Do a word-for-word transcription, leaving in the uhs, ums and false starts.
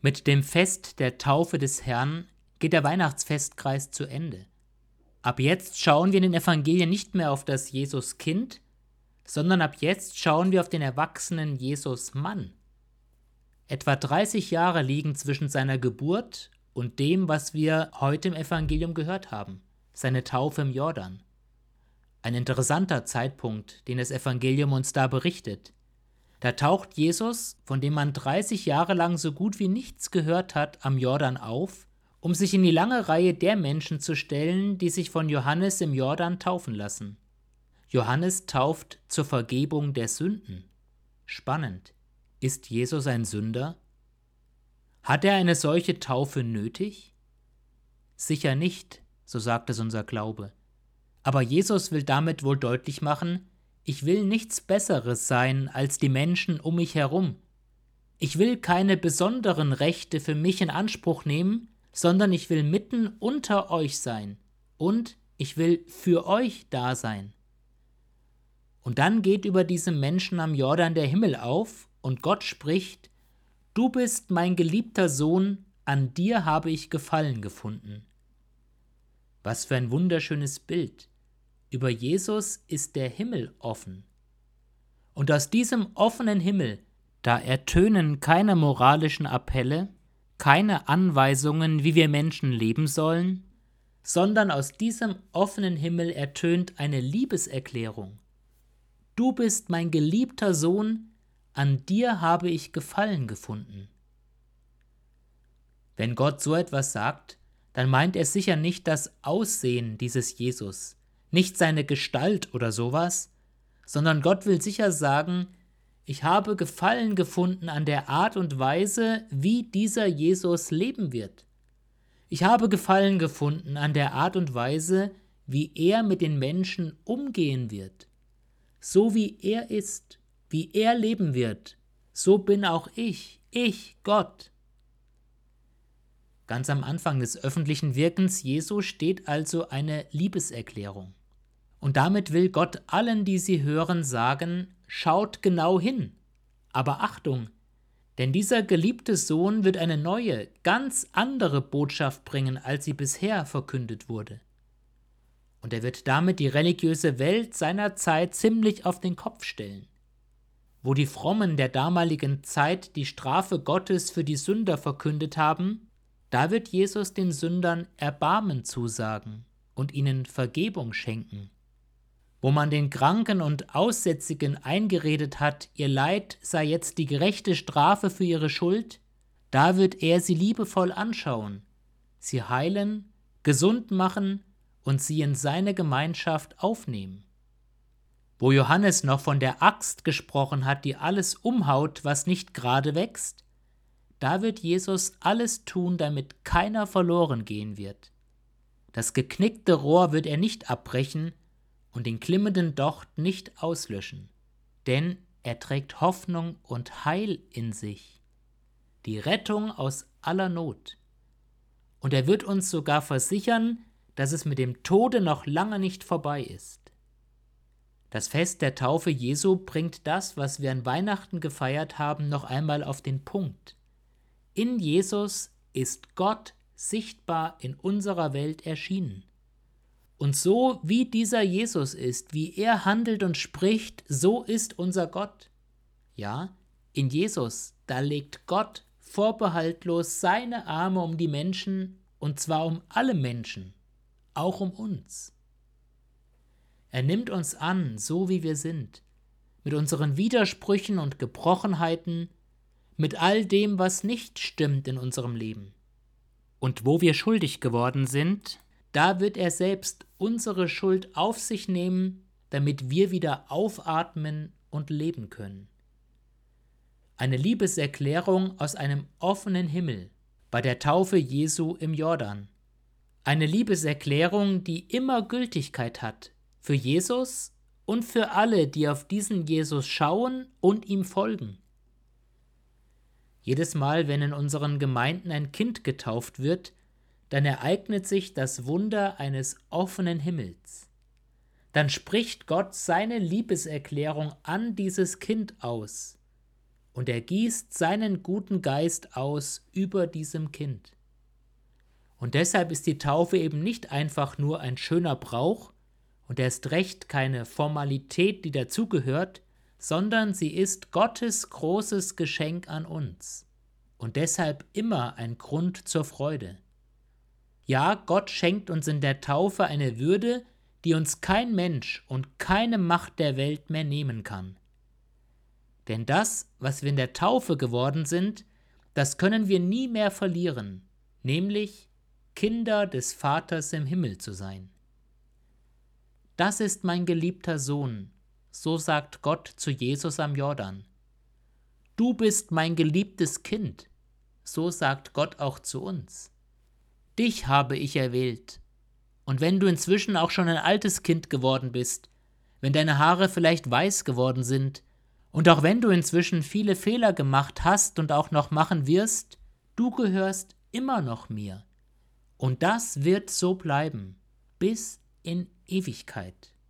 Mit dem Fest der Taufe des Herrn geht der Weihnachtsfestkreis zu Ende. Ab jetzt schauen wir in den Evangelien nicht mehr auf das Jesuskind, sondern ab jetzt schauen wir auf den erwachsenen Jesus-Mann. Etwa dreißig Jahre liegen zwischen seiner Geburt und dem, was wir heute im Evangelium gehört haben, seine Taufe im Jordan. Ein interessanter Zeitpunkt, den das Evangelium uns da berichtet. Da taucht Jesus, von dem man dreißig Jahre lang so gut wie nichts gehört hat, am Jordan auf, um sich in die lange Reihe der Menschen zu stellen, die sich von Johannes im Jordan taufen lassen. Johannes tauft zur Vergebung der Sünden. Spannend. Ist Jesus ein Sünder? Hat er eine solche Taufe nötig? Sicher nicht, so sagt es unser Glaube. Aber Jesus will damit wohl deutlich machen, ich will nichts Besseres sein als die Menschen um mich herum. Ich will keine besonderen Rechte für mich in Anspruch nehmen, sondern ich will mitten unter euch sein und ich will für euch da sein. Und dann geht über diesem Menschen am Jordan der Himmel auf und Gott spricht, du bist mein geliebter Sohn, an dir habe ich Gefallen gefunden. Was für ein wunderschönes Bild. Über Jesus ist der Himmel offen. Und aus diesem offenen Himmel, da ertönen keine moralischen Appelle, keine Anweisungen, wie wir Menschen leben sollen, sondern aus diesem offenen Himmel ertönt eine Liebeserklärung. Du bist mein geliebter Sohn, an dir habe ich Gefallen gefunden. Wenn Gott so etwas sagt, dann meint er sicher nicht das Aussehen dieses Jesus, nicht seine Gestalt oder sowas, sondern Gott will sicher sagen, ich habe Gefallen gefunden an der Art und Weise, wie dieser Jesus leben wird. Ich habe Gefallen gefunden an der Art und Weise, wie er mit den Menschen umgehen wird. So wie er ist, wie er leben wird, so bin auch ich, ich, Gott. Ganz am Anfang des öffentlichen Wirkens Jesu steht also eine Liebeserklärung. Und damit will Gott allen, die sie hören, sagen, schaut genau hin. Aber Achtung, denn dieser geliebte Sohn wird eine neue, ganz andere Botschaft bringen, als sie bisher verkündet wurde. Und er wird damit die religiöse Welt seiner Zeit ziemlich auf den Kopf stellen. Wo die Frommen der damaligen Zeit die Strafe Gottes für die Sünder verkündet haben, da wird Jesus den Sündern Erbarmen zusagen und ihnen Vergebung schenken. Wo man den Kranken und Aussätzigen eingeredet hat, ihr Leid sei jetzt die gerechte Strafe für ihre Schuld, da wird er sie liebevoll anschauen, sie heilen, gesund machen und sie in seine Gemeinschaft aufnehmen. Wo Johannes noch von der Axt gesprochen hat, die alles umhaut, was nicht gerade wächst, da wird Jesus alles tun, damit keiner verloren gehen wird. Das geknickte Rohr wird er nicht abbrechen und den glimmenden Docht nicht auslöschen, denn er trägt Hoffnung und Heil in sich, die Rettung aus aller Not. Und er wird uns sogar versichern, dass es mit dem Tode noch lange nicht vorbei ist. Das Fest der Taufe Jesu bringt das, was wir an Weihnachten gefeiert haben, noch einmal auf den Punkt. In Jesus ist Gott sichtbar in unserer Welt erschienen. Und so wie dieser Jesus ist, wie er handelt und spricht, so ist unser Gott. Ja, in Jesus, da legt Gott vorbehaltlos seine Arme um die Menschen, und zwar um alle Menschen, auch um uns. Er nimmt uns an, so wie wir sind, mit unseren Widersprüchen und Gebrochenheiten, mit all dem, was nicht stimmt in unserem Leben. Und wo wir schuldig geworden sind, da wird er selbst unsere Schuld auf sich nehmen, damit wir wieder aufatmen und leben können. Eine Liebeserklärung aus einem offenen Himmel bei der Taufe Jesu im Jordan. Eine Liebeserklärung, die immer Gültigkeit hat, für Jesus und für alle, die auf diesen Jesus schauen und ihm folgen. Jedes Mal, wenn in unseren Gemeinden ein Kind getauft wird, dann ereignet sich das Wunder eines offenen Himmels. Dann spricht Gott seine Liebeserklärung an dieses Kind aus. und er gießt seinen guten Geist aus über diesem Kind. Und deshalb ist die Taufe eben nicht einfach nur ein schöner Brauch und erst recht keine Formalität, die dazugehört, sondern sie ist Gottes großes Geschenk an uns und deshalb immer ein Grund zur Freude. Ja, Gott schenkt uns in der Taufe eine Würde, die uns kein Mensch und keine Macht der Welt mehr nehmen kann. Denn das, was wir in der Taufe geworden sind, das können wir nie mehr verlieren, nämlich Kinder des Vaters im Himmel zu sein. Das ist mein geliebter Sohn, so sagt Gott zu Jesus am Jordan. Du bist mein geliebtes Kind, so sagt Gott auch zu uns. Dich habe ich erwählt. Und wenn du inzwischen auch schon ein altes Kind geworden bist, wenn deine Haare vielleicht weiß geworden sind, und auch wenn du inzwischen viele Fehler gemacht hast und auch noch machen wirst, du gehörst immer noch mir. Und das wird so bleiben, bis in Ewigkeit.